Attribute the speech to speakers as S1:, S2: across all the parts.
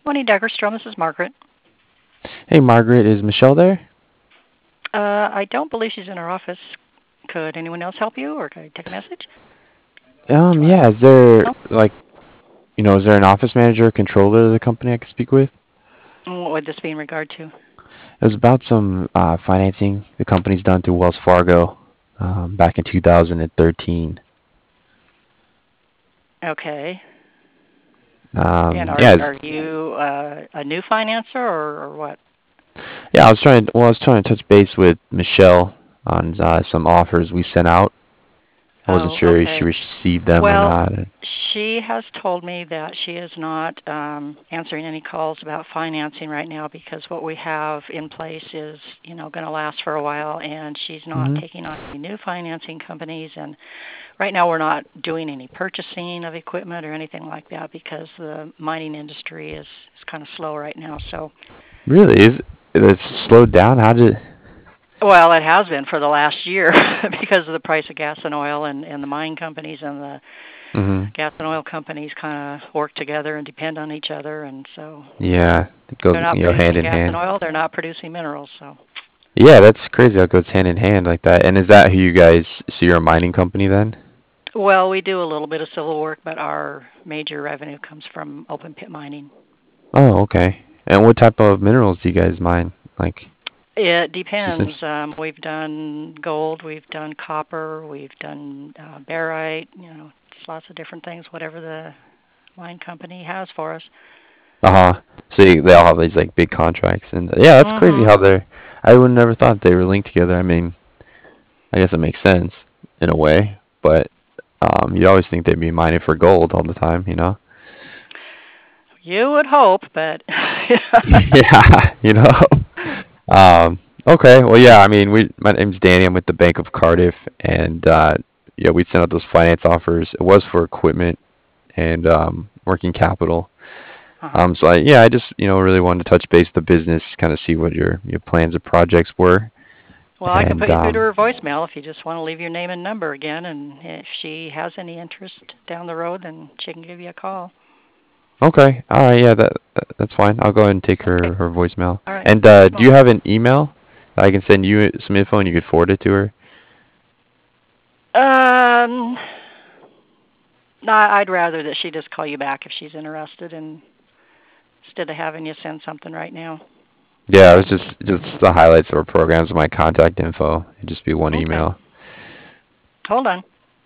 S1: Morning, Daggerstrom. This is Margaret.
S2: Hey, Margaret, is Michelle there?
S1: I don't believe she's in her office. Could anyone else help you, or could I take a message?
S2: Yeah, is there, like, is there an office manager or controller of the company I could speak with?
S1: What would this be in regard to?
S2: It was about some financing the company's done through Wells Fargo back in 2013.
S1: Okay. And are
S2: Yeah,
S1: are you a new financer or what?
S2: yeah, I was trying to touch base with Michelle on some offers we sent out. I wasn't
S1: Oh,
S2: sure if she
S1: okay.
S2: received them or
S1: Well,
S2: not.
S1: she has told me that she is not answering any calls about financing right now because what we have in place is, going to last for a while, and she's not
S2: Mm-hmm.
S1: taking on any new financing companies. And right now, we're not doing any purchasing of equipment or anything like that because the mining industry is kind of slow right now. So,
S2: Really? It's slowed down? How did?
S1: well, it has been for the last year because of the price of gas and oil, and the mine companies and the
S2: Mm-hmm.
S1: gas and oil companies kind of work together and depend on each other, and so
S2: Yeah, it goes
S1: they're not
S2: hand
S1: producing
S2: in
S1: gas and
S2: hand.
S1: oil, they're not producing minerals. So,
S2: Yeah, that's crazy how it goes hand in hand like that. And is that who you guys see your mining company then?
S1: well, we do a little bit of civil work, but our major revenue comes from open pit mining.
S2: Oh, okay. And what type of minerals do you guys mine? Like,
S1: It
S2: just
S1: depends. We've done gold, we've done copper, we've done barite. Just lots of different things. Whatever the mine company has for us.
S2: uh-huh. So they all have these like big contracts, and yeah, that's crazy
S1: Mhm.
S2: how they're. I would never thought they were linked together. I mean, I guess it makes sense in a way, but you always think they'd be mining for gold all the time, you know?
S1: You would hope, but
S2: Yeah, you know. Okay. Well, yeah. I mean, my name's Danny. I'm with the Bank of Cardiff, and yeah, we sent out those finance offers. It was for equipment and working capital.
S1: uh-huh.
S2: Yeah, I just really wanted to touch base with the business, kind of see what your plans or projects were,
S1: Well, I can
S2: and
S1: put you through to her voicemail if you just want to leave your name and number again, and if she has any interest down the road, then she can give you a call.
S2: okay, all right, yeah, that's fine. I'll go ahead and take
S1: Okay.
S2: her voicemail.
S1: All right.
S2: And do
S1: Well,
S2: you have an email that I can send you some info and you could forward it to her?
S1: um, no, I'd rather that she just call you back if she's interested, and instead of having you send something right now.
S2: Yeah, it was just the highlights of our programs, my contact info. It'd just be one
S1: Okay.
S2: email.
S1: Hold on.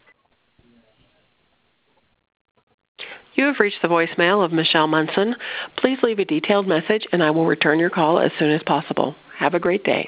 S3: You have reached the voicemail of Michelle Munson. Please leave a detailed message, and I will return your call as soon as possible. Have a great day.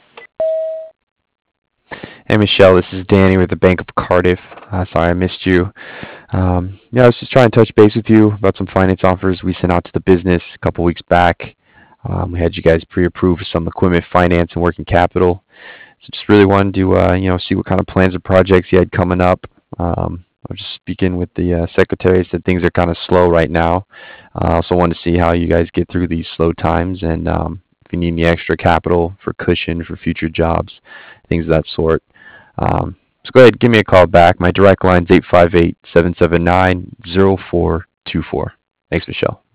S2: Hey Michelle, this is Danny with the Bank of Cardiff. Sorry I missed you. Yeah, I was just trying to touch base with you about some finance offers we sent out to the business a couple weeks back. We had you guys pre-approved for some equipment finance and working capital. So just really wanted to see what kind of plans or projects you had coming up. I was just speaking with the secretary, said things are kind of slow right now. I also wanted to see how you guys get through these slow times and if you need any extra capital for cushion for future jobs, things of that sort. So go ahead, give me a call back. My direct line is 858-779-0424. Thanks, Michelle.